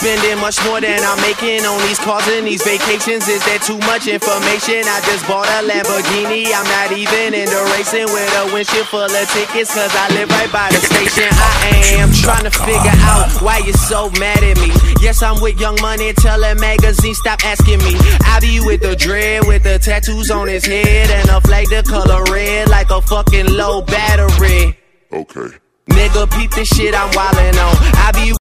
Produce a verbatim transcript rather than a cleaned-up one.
spending much more than I'm making on these cars and these vacations. Is there too much information? I just bought a Lamborghini. I'm not even into racing with a windshield full of tickets, cause I live right by the station. I am trying to figure out why you're so mad at me. Yes, I'm with Young Money, tell that magazine stop asking me. I be with the dread, with the tattoos on his head, and a flag the color red like a fucking low battery. Okay. Nigga, peep the shit I'm wildin' on. I be